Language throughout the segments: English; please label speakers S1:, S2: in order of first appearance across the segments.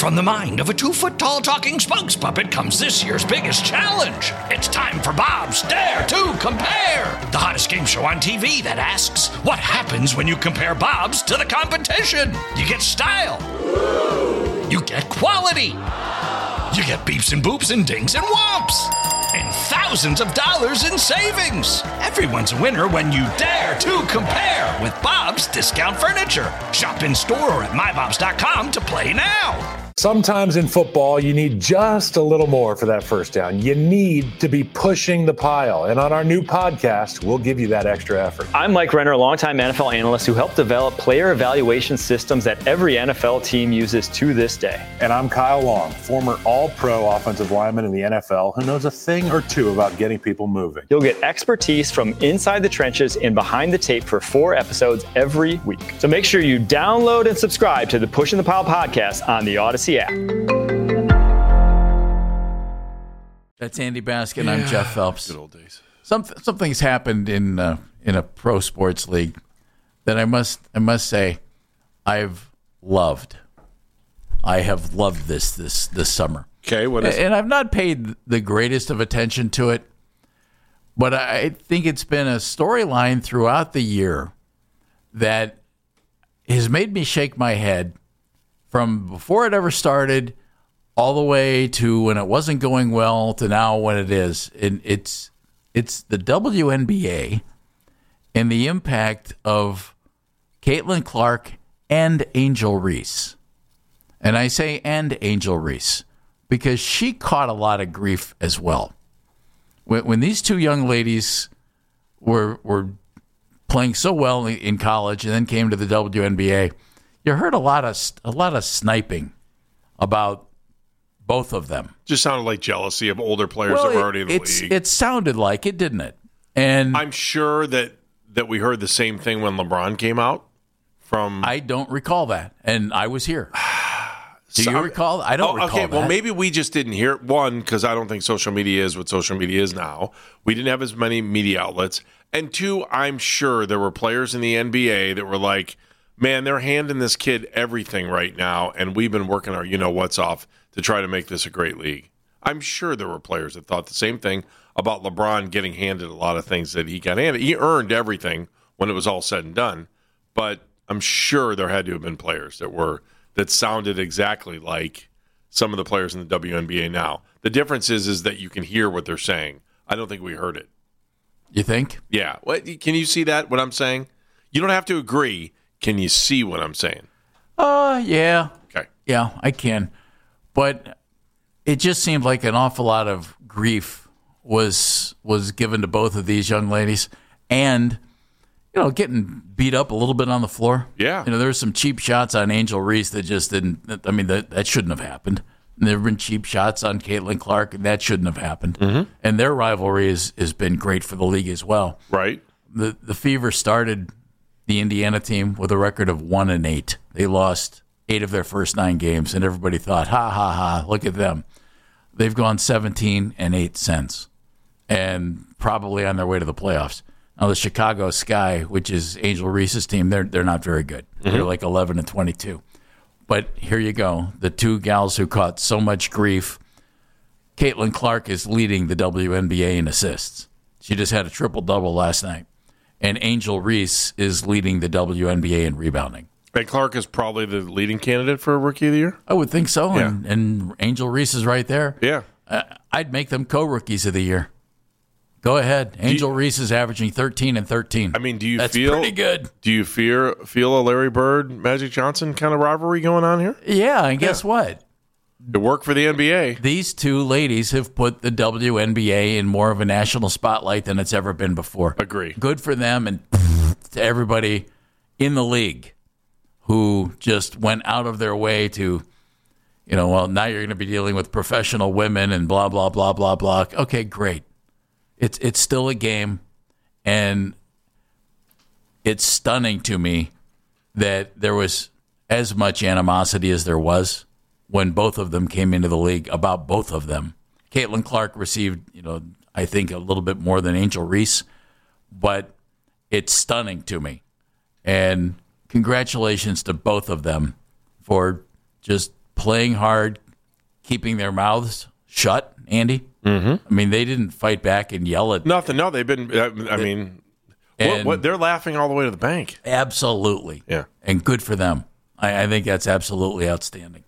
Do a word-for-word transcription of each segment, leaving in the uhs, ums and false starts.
S1: From the mind of a two-foot-tall talking spokes puppet comes this year's biggest challenge. It's time for Bob's Dare to Compare, the hottest game show on T V that asks, what happens when you compare Bobs to the competition? You get style. You get quality. You get beeps and boops and dings and whomps. And thousands of dollars in savings. Everyone's a winner when you dare to compare with Bob's Discount Furniture. Shop in store or at my bobs dot com to play now.
S2: Sometimes in football, you need just a little more for that first down. You need to be pushing the pile. And on our new podcast, we'll give you that extra effort.
S3: I'm Mike Renner, a longtime N F L analyst who helped develop player evaluation systems that every N F L team uses to this day.
S2: And I'm Kyle Long, former all-pro offensive lineman in the N F L who knows a thing or two about getting people moving.
S3: You'll get expertise from inside the trenches and behind the tape for four episodes every week. So make sure you download and subscribe to the Pushing the Pile podcast on the Odyssey app.
S4: That's Andy Baskin. Yeah, I'm Jeff Phelps.
S5: Good old days.
S4: Some, something's happened in uh, in a pro sports league that I must I must say I've loved. I have loved this this this summer.
S5: Okay, what is
S4: and I've not paid the greatest of attention to it, but I think it's been a storyline throughout the year that has made me shake my head from before it ever started all the way to when it wasn't going well to now when it is. And it's it's the W N B A and the impact of Caitlin Clark and Angel Reese. And I say and Angel Reese because she caught a lot of grief as well. When, when these two young ladies were were playing so well in college and then came to the W N B A, you heard a lot of a lot of sniping about both of them.
S5: Just sounded like jealousy of older players
S4: well,
S5: that were already in the
S4: it's,
S5: league.
S4: It sounded like it, didn't it? And
S5: I'm sure that, that we heard the same thing when LeBron came out. From
S4: I don't recall that, and I was here. Do
S5: so,
S4: you recall? I don't
S5: oh,
S4: recall
S5: okay,
S4: that.
S5: well, maybe we just didn't hear it. One, because I don't think social media is what social media is now. We didn't have as many media outlets. And two, I'm sure there were players in the N B A that were like, man, they're handing this kid everything right now, and we've been working our you-know-what's off to try to make this a great league. I'm sure there were players that thought the same thing about LeBron getting handed a lot of things that he got handed. He earned everything when it was all said and done, but I'm sure there had to have been players that were that sounded exactly like some of the players in the W N B A now. The difference is, is that you can hear what they're saying. I don't think we heard it.
S4: You think?
S5: Yeah. What, can you see that, what I'm saying? You don't have to agree. Can you see what I'm saying?
S4: Uh, yeah.
S5: Okay.
S4: Yeah, I can. But it just seemed like an awful lot of grief was was given to both of these young ladies. And, you know, getting beat up a little bit on the floor.
S5: Yeah.
S4: You know, there were some cheap shots on Angel Reese that just didn't, I mean, that, that shouldn't have happened. And there have been cheap shots on Caitlin Clark, and that shouldn't have happened. Mm-hmm. And their rivalry has, has been great for the league as well.
S5: Right.
S4: The the Fever started the Indiana team with a record of one and eight. They lost eight of their first nine games, and everybody thought, ha, ha, ha, look at them. They've gone seventeen and eight since, and probably on their way to the playoffs. Now, the Chicago Sky, which is Angel Reese's team, they're they're not very good. Mm-hmm. They're like eleven and twenty-two. But here you go. The two gals who caught so much grief. Caitlin Clark is leading the W N B A in assists. She just had a triple-double last night. And Angel Reese is leading the W N B A in rebounding.
S5: And Clark is probably the leading candidate for Rookie of the Year?
S4: I would think so.
S5: Yeah.
S4: And, and Angel Reese is right there.
S5: Yeah.
S4: Uh, I'd make them co-rookies of the year. Go ahead. Angel you, Reese is averaging thirteen and thirteen.
S5: I mean, do you
S4: That's
S5: feel
S4: pretty good?
S5: Do you fear feel a Larry Bird, Magic Johnson kind of rivalry going on here?
S4: Yeah, and guess yeah. what?
S5: It worked for the N B A.
S4: These two ladies have put the W N B A in more of a national spotlight than it's ever been before.
S5: Agree.
S4: Good for them and to everybody in the league who just went out of their way to, you know, well, now you're going to be dealing with professional women and blah, blah, blah, blah, blah. Okay, great. It's it's still a game, and it's stunning to me that there was as much animosity as there was when both of them came into the league about both of them. Caitlin Clark received, you know, I think a little bit more than Angel Reese, but it's stunning to me. And congratulations to both of them for just playing hard, keeping their mouths shut, Andy.
S5: Mm-hmm.
S4: I mean, they didn't fight back and yell at
S5: nothing. No, they've been. I mean, what, what, they're laughing all the way to the bank.
S4: Absolutely.
S5: Yeah,
S4: and good for them. I, I think that's absolutely outstanding.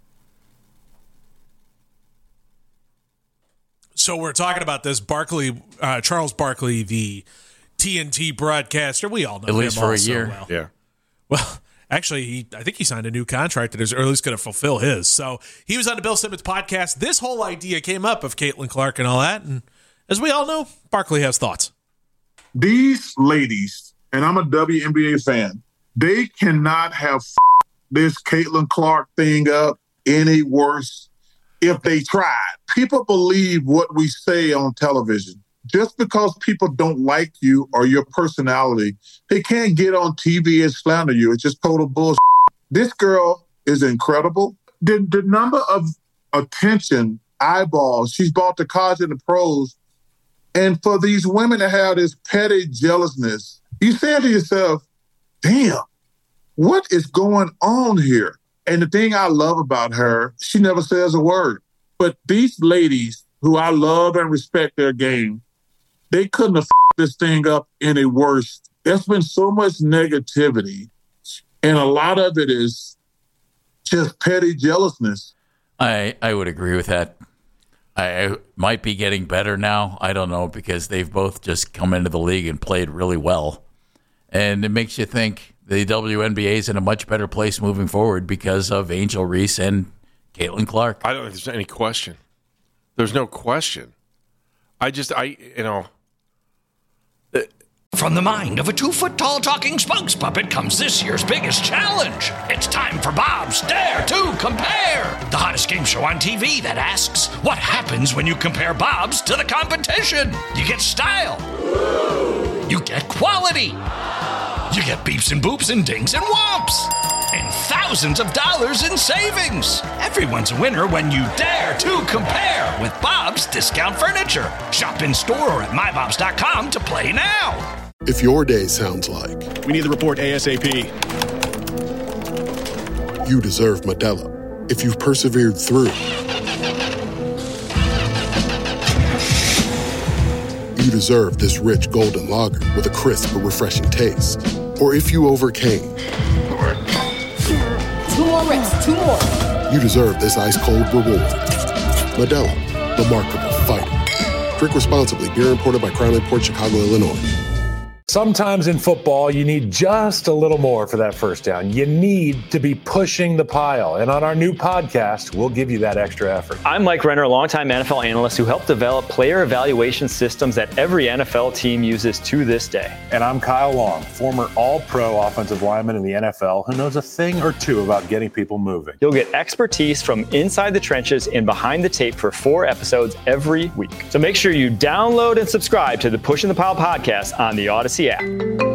S6: So we're talking about this Barkley, uh, Charles Barkley, the T N T broadcaster. We all know
S4: at
S6: him
S4: least for a
S6: also
S4: year.
S6: Well.
S5: Yeah.
S6: Well, actually, he, I think he signed a new contract that is, or at least going to fulfill his. So he was on the Bill Simmons podcast. This whole idea came up of Caitlin Clark and all that. And as we all know, Barkley has thoughts.
S7: These ladies, and I'm a W N B A fan, they cannot have f- this Caitlin Clark thing up any worse if they tried. People believe what we say on television. Just because people don't like you or your personality, they can't get on T V and slander you. It's just total bullshit. This girl is incredible. The, the number of attention, eyeballs she's brought to college and the pros, and for these women to have this petty jealousness, you say to yourself, damn, what is going on here? And the thing I love about her, she never says a word. But these ladies who I love and respect their game, they couldn't have f***ed this thing up any worse. There's been so much negativity, and a lot of it is just petty jealousness.
S4: I, I would agree with that. I, I might be getting better now. I don't know, because they've both just come into the league and played really well. And it makes you think the W N B A is in a much better place moving forward because of Angel Reese and Caitlin Clark.
S5: I don't think there's any question. There's no question. I just, I, you know.
S1: From the mind of a two-foot-tall talking spokes puppet comes this year's biggest challenge. It's time for Bob's Dare to Compare, the hottest game show on T V that asks, what happens when you compare Bob's to the competition? You get style. You get quality. You get beeps and boops and dings and whomps. And thousands of dollars in savings. Everyone's a winner when you dare to compare with Bob's Discount Furniture. Shop in store or at my bobs dot com to play now.
S8: If your day sounds like,
S9: we need the report ASAP,
S8: you deserve Modelo. If you've persevered through, you deserve this rich golden lager with a crisp but refreshing taste. Or if you overcame,
S10: Two more reps, two more.
S8: you deserve this ice-cold reward. Modelo, the Markable Fighter. Drink responsibly. Beer imported by Crown Imports, Chicago, Illinois.
S2: Sometimes in football, you need just a little more for that first down. You need to be pushing the pile. And on our new podcast, we'll give you that extra effort.
S3: I'm Mike Renner, a longtime N F L analyst who helped develop player evaluation systems that every N F L team uses to this day.
S2: And I'm Kyle Long, former all-pro offensive lineman in the N F L who knows a thing or two about getting people moving.
S3: You'll get expertise from inside the trenches and behind the tape for four episodes every week. So make sure you download and subscribe to the Pushing the Pile podcast on the Odyssey app.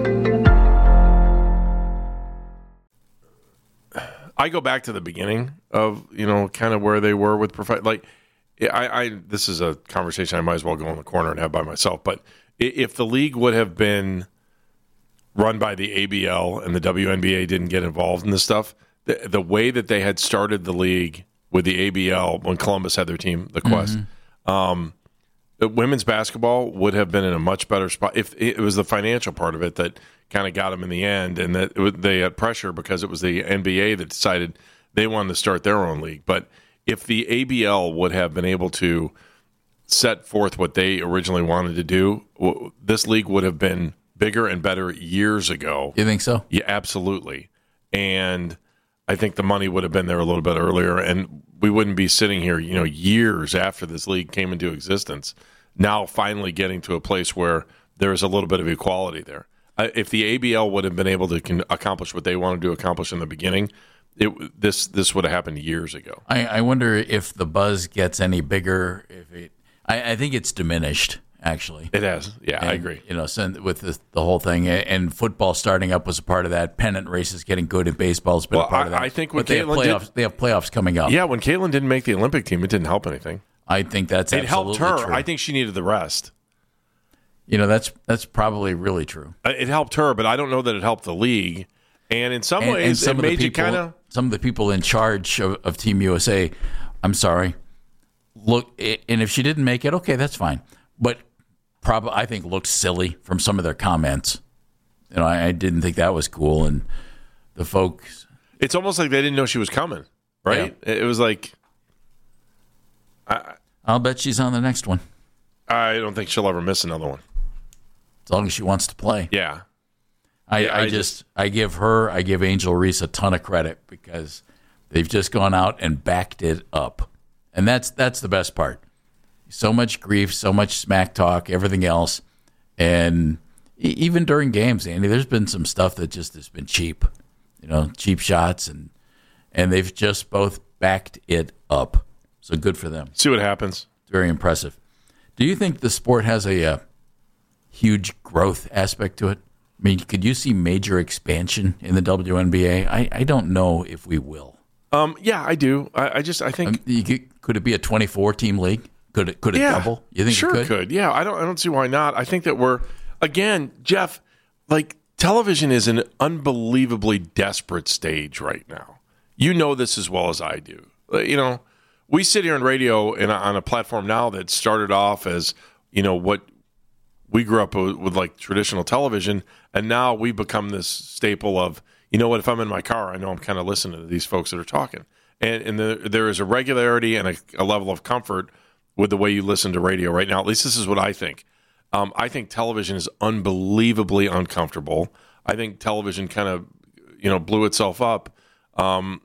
S5: I go back to the beginning of, you know, kind of where they were with profi- like I, I this is a conversation I might as well go in the corner and have by myself, but if the league would have been run by the A B L and the W N B A didn't get involved in this stuff, the, the way that they had started the league with the A B L when Columbus had their team, the Quest, mm-hmm. um, the women's basketball would have been in a much better spot if it was the financial part of it that kind of got them in the end, and that it was, they had pressure because it was the N B A that decided they wanted to start their own league. But if the A B L would have been able to set forth what they originally wanted to do, this league would have been bigger and better years ago.
S4: You think so?
S5: Yeah, absolutely. And I think the money would have been there a little bit earlier, and we wouldn't be sitting here, you know, years after this league came into existence, now finally getting to a place where there's a little bit of equality there. Uh, if the A B L would have been able to con- accomplish what they wanted to accomplish in the beginning, it, this this would have happened years ago.
S4: I, I wonder if the buzz gets any bigger. If it, I, I think it's diminished. Actually,
S5: it has. Yeah,
S4: and,
S5: I agree.
S4: You know, with the, the whole thing, and football starting up was a part of that. Pennant races getting good in baseball's been
S5: well,
S4: a part
S5: I,
S4: of that.
S5: I think when
S4: but they have playoffs,
S5: did,
S4: they have playoffs coming up.
S5: Yeah, when Caitlin didn't make the Olympic team, it didn't help anything.
S4: I think that's
S5: it
S4: absolutely
S5: helped her.
S4: True.
S5: I think she needed the rest.
S4: You know, that's that's probably really true.
S5: It helped her, but I don't know that it helped the league. And in some
S4: and,
S5: ways,
S4: and some
S5: it
S4: of the
S5: made
S4: people,
S5: you kind of
S4: some of the people in charge of, of Team U S A. I'm sorry. Look, and if she didn't make it, okay, that's fine. But probably, I think, looked silly from some of their comments. You know, I, I didn't think that was cool, and the folks.
S5: It's almost like they didn't know she was coming, right? Yeah. It was like, I,
S4: I'll bet she's on the next one.
S5: I don't think she'll ever miss another one.
S4: As long as she wants to play.
S5: Yeah.
S4: I,
S5: yeah,
S4: I,
S5: I
S4: just, I give her, I give Angel Reese a ton of credit because they've just gone out and backed it up. And that's that's the best part. So much grief, so much smack talk, everything else. And e- even during games, Andy, there's been some stuff that just has been cheap. You know, cheap shots, and and they've just both backed it up. So good for them.
S5: See what happens.
S4: It's very impressive. Do you think the sport has a, a huge growth aspect to it? I mean, could you see major expansion in the W N B A? I, I don't know if we will.
S5: Um, yeah, I do. I, I just I think
S4: um, you could, could it be a twenty-four team league? Could it could it
S5: yeah,
S4: double? You think
S5: sure
S4: it could?
S5: could? Yeah, I don't I don't see why not. I think that we're again, Jeff, like television is an unbelievably desperate stage right now. You know this as well as I do. You know, we sit here on radio in a, on a platform now that started off as, you know, what we grew up with, with like traditional television, and now we become this staple of, you know what, if I'm in my car, I know I'm kind of listening to these folks that are talking. And, and the, there is a regularity and a, a level of comfort with the way you listen to radio right now. At least this is what I think. Um, I think television is unbelievably uncomfortable. I think television kind of, you know, blew itself up um,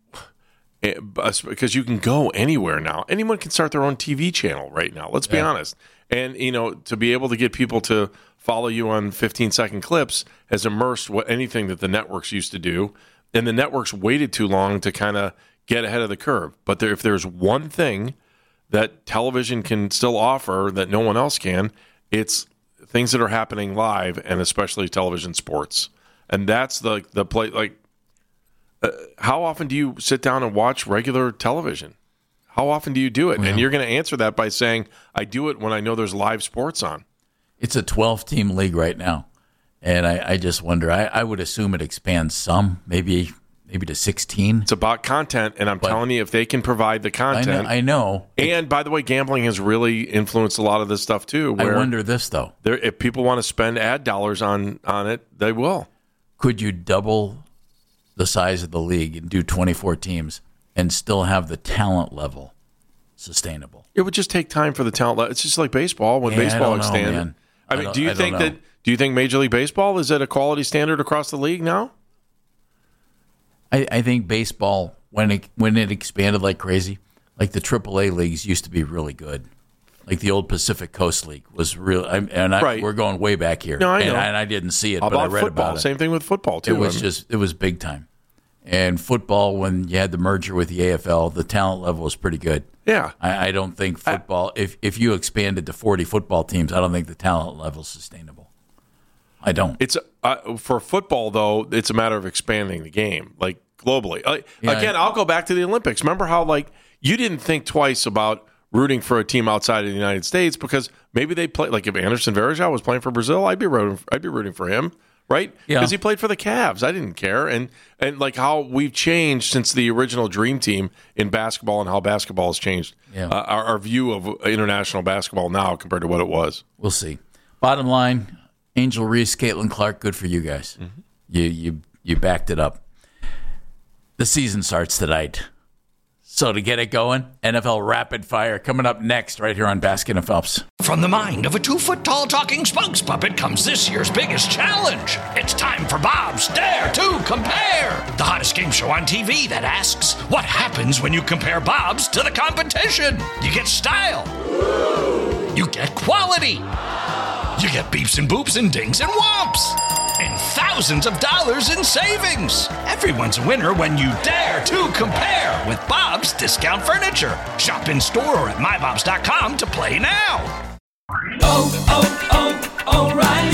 S5: because you can go anywhere now. Anyone can start their own T V channel right now. Let's be yeah. honest. And, you know, to be able to get people to follow you on fifteen-second clips has immersed what anything that the networks used to do. And the networks waited too long to kind of get ahead of the curve. But there, if there's one thing that television can still offer that no one else can, it's things that are happening live, and especially television sports. And that's the the play. Like, uh, how often do you sit down and watch regular television? How often do you do it? Well, and you're going to answer that by saying, I do it when I know there's live sports on.
S4: It's a twelve-team league right now. And I, I just wonder, I, I would assume it expands some, maybe maybe to sixteen.
S5: It's about content, and I'm but telling you, if they can provide the content.
S4: I know. I know.
S5: And, by the way, gambling has really influenced a lot of this stuff, too.
S4: Where I wonder this, though.
S5: If people want to spend ad dollars on, on it, they will.
S4: Could you double the size of the league and do twenty-four teams and still have the talent level sustainable?
S5: It would just take time for the talent level. It's just like baseball. When yeah, baseball
S4: I
S5: extended.
S4: Know,
S5: I mean, I do you I think that do you think Major League Baseball is at a quality standard across the league now?
S4: I, I think baseball, when it when it expanded like crazy, like the triple A leagues used to be really good. Like the old Pacific Coast League was real, I, and I,
S5: right.
S4: we're going way back here.
S5: No, I know.
S4: And, I, and I didn't see it,
S5: How
S4: but
S5: about
S4: I read
S5: football?
S4: about it.
S5: Same thing with football too.
S4: It was
S5: I mean.
S4: just it was big time. And football, when you had the merger with the A F L, the talent level was pretty good.
S5: Yeah,
S4: I, I don't think football. I, if if you expanded to forty football teams, I don't think the talent level is sustainable. I don't.
S5: It's uh, for football though. It's a matter of expanding the game, like globally. Uh,
S4: Yeah,
S5: again,
S4: I-
S5: I'll go back to the Olympics. Remember how like you didn't think twice about rooting for a team outside of the United States because maybe they play. Like if Anderson Varejao was playing for Brazil, I'd be rooting. I'd be rooting for him. Right?
S4: Yeah.
S5: Because he played for the Cavs. I didn't care. And and like how we've changed since the original Dream Team in basketball and how basketball has changed.
S4: Yeah.
S5: Uh, our, our view of international basketball now compared to what it was.
S4: We'll see. Bottom line, Angel Reese, Caitlin Clark, good for you guys.
S5: Mm-hmm.
S4: You you you backed it up. The season starts tonight. So to get it going, N F L Rapid Fire coming up next right here on Baskin and Phelps.
S1: From the mind of a two-foot-tall talking spokes puppet comes this year's biggest challenge. It's time for Bob's Dare to Compare, the hottest game show on T V that asks, what happens when you compare Bob's to the competition? You get style. You get quality. You get beeps and boops and dings and whomps. And thousands of dollars in savings. Everyone's a winner when you dare to compare with Bob's Discount Furniture. Shop in store or at my bobs dot com to play now.
S9: Oh, oh, oh, O'Reilly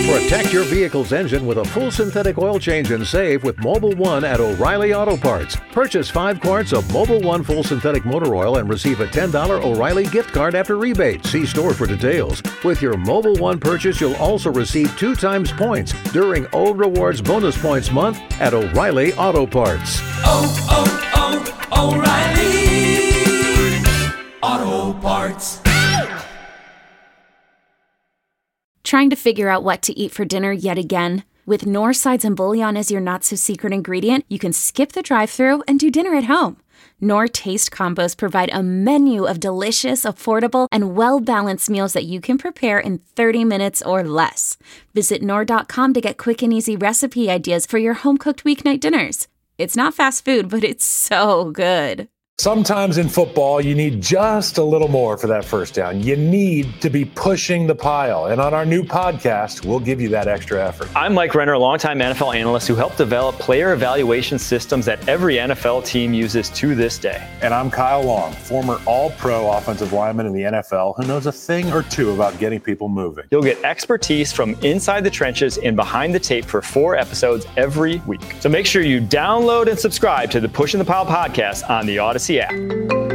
S9: Protect your vehicle's engine with a full synthetic oil change and save with Mobil one at O'Reilly Auto Parts. Purchase five quarts of Mobil one full synthetic motor oil and receive a ten dollars O'Reilly gift card after rebate. See store for details. With your Mobil one purchase, you'll also receive two times points during Old Rewards Bonus Points Month at O'Reilly Auto Parts.
S11: Oh, oh, oh, O'Reilly Auto Parts.
S12: Trying to figure out what to eat for dinner yet again? With Knorr Sides and Bouillon as your not-so-secret ingredient, you can skip the drive-thru and do dinner at home. Knorr Taste Combos provide a menu of delicious, affordable, and well-balanced meals that you can prepare in thirty minutes or less. Visit Knorr dot com to get quick and easy recipe ideas for your home-cooked weeknight dinners. It's not fast food, but it's so good.
S2: Sometimes in football, you need just a little more for that first down. You need to be pushing the pile. And on our new podcast, we'll give you that extra effort.
S3: I'm Mike Renner, a longtime N F L analyst who helped develop player evaluation systems that every N F L team uses to this day.
S2: And I'm Kyle Long, former all-pro offensive lineman in the N F L who knows a thing or two about getting people moving.
S3: You'll get expertise from inside the trenches and behind the tape for four episodes every week. So make sure you download and subscribe to the Pushing the Pile podcast on the Odyssey app.